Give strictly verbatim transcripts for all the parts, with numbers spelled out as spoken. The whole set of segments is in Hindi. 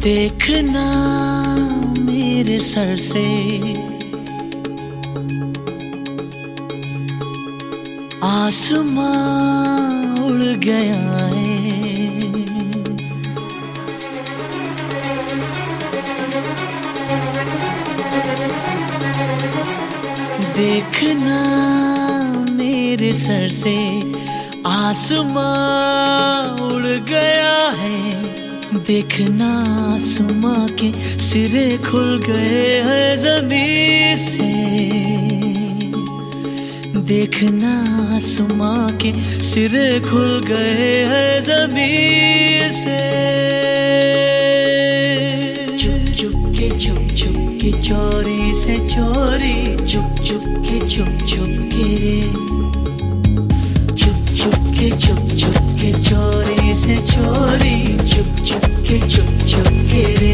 देखना मेरे सर से आसमां उड़ गया है। देखना मेरे सर से आसमां उड़ गया है। देखना आसमां के सिरे खुल गए हैं ज़मीन से। देखना आसमां के सिरे खुल गए हैं ज़मीन से। चुप चुप के चुप चुप के चोरी से चोरी, चुप चुप के चुप चुप के रे। चुप चुप के चुप चुप के चोरी से चोरी, चुप चुप के चुप चुप के रे।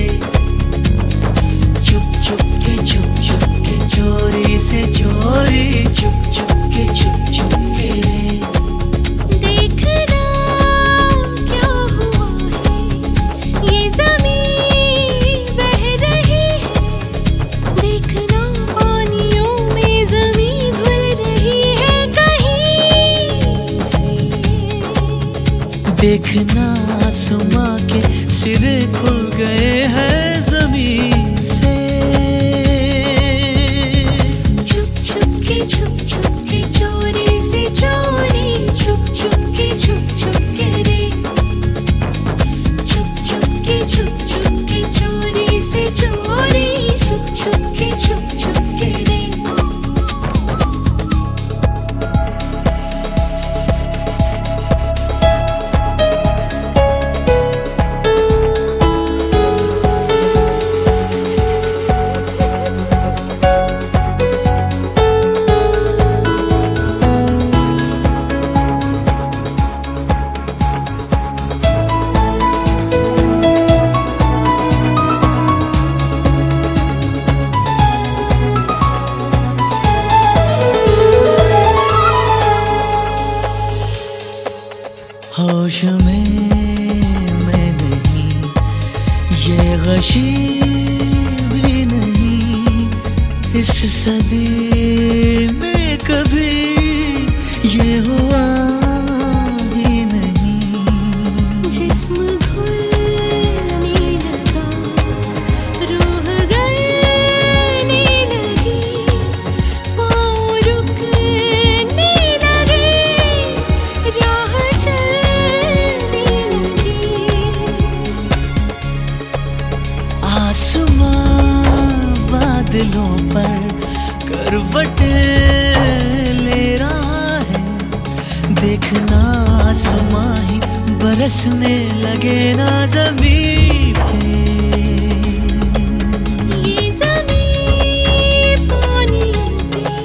चुप चुप के चुप चुप के चोरी से चोरी, चुप चुप के चुप चुप के रे। देखना क्या हुआ है, ये ज़मीन बह रही है। देखना पानियों में ज़मीन धुल रही है कहीं से। देखना आसमां के सिरे खुल गए हैं ज़मीन से। चुप चुप के चुप चुप के चोरी से चोरी, चुप चुप के चुप चुप के रे। चुप चुप के चुप चुप के चोरी से चोरी, चुप चुप के चुप चुप के रे। होश में मैं नहीं, ये गशी भी नहीं। इस सदी में कभी ये हुआ ही नहीं। जिस्म घुलने लगा, रूह गलने लगी, पाँव रुकने लगे, राह चलने लगी। आसमां बादलों पर करवट ले रहा है। देखना आसमां ही बरसने लगे ना ज़मीन पे। ये ज़मीन पानियों पे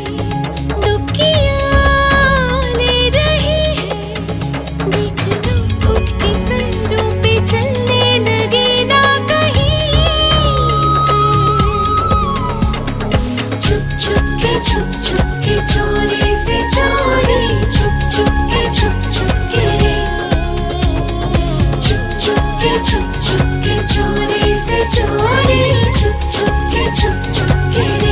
डुबकियाँ ले रही है। देखना उठ के पैरों पे चलने लगे ना कहीं। चुप चुप के चुप चुप के चोरी से चोरी, चुप चुप के चुप चुप के रे। चुप चुप के चुप चुप के चोरी से चोरी, चुप चुप के चुप चुप के रे।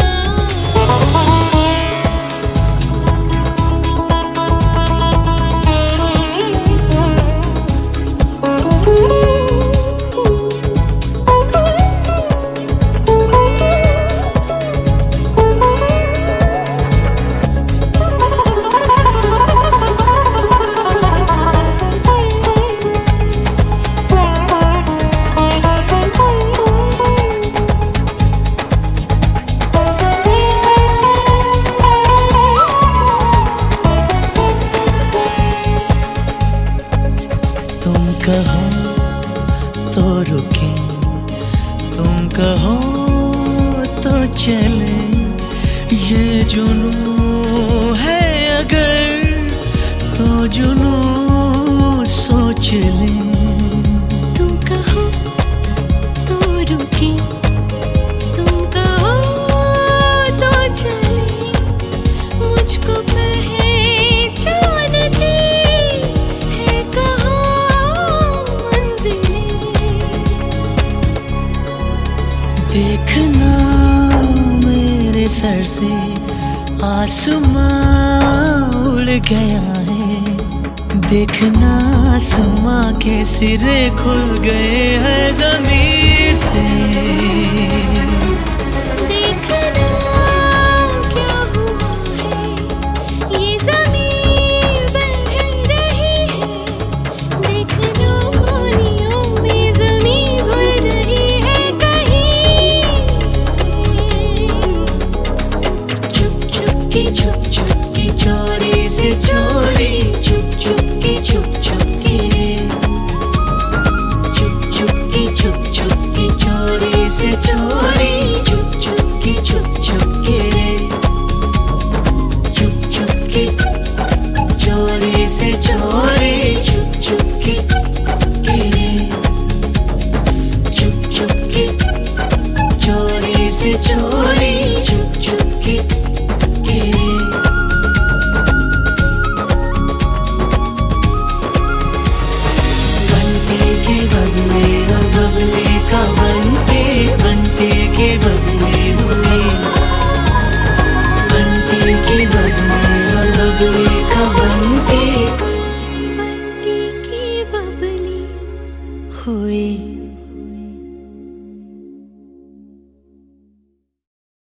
तुम कहो तो रुके, तुम कहो तो चले। ये जुनून है अगर तो जुनून सोच ले। तुम कहो तो रुके, तुम कहो तो चले। मुझको पहचान थी है कहाँ मंजिलें। सर से आसमां उड़ गया है। देखना आसमां के सिरे खुल गए हैं जमीन से। देखना क्या हुआ है, ये ज़मीन बह रही है। देखना पानियों में ज़मीन घुल रही है कहीं से। चुप चुप के चुप चुप के चोरी से चोरी, चुप चुप के चुप चुप के, चुप चुप के चुप चुप के चोरी से चोरी, चुप चुप के चुप चुप के, चुप चुप के चोरी से चोरी, चुप चुप के के, चुप चुप के चोरी से चोरी, चुप चुप के के। बंटे के बदले हो बबले का बनते, बंटे के बदले हुए, बंटे के बदले हो बबले का बनते, बनके की बबली हुए।